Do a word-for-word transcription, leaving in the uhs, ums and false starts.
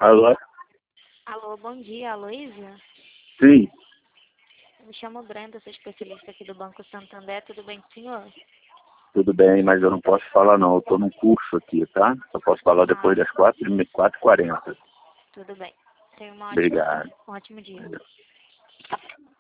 Alô? Alô, bom dia, Aloísia? Sim, Eu me chamo Brenda, sou especialista aqui do Banco Santander, tudo bem com o senhor? tudo bem, mas eu não posso falar não, eu tô num curso aqui, tá? Só posso falar depois Ah, das quatro e quarenta. tudo bem. Tenha uma ótima, Obrigado. um ótimo dia.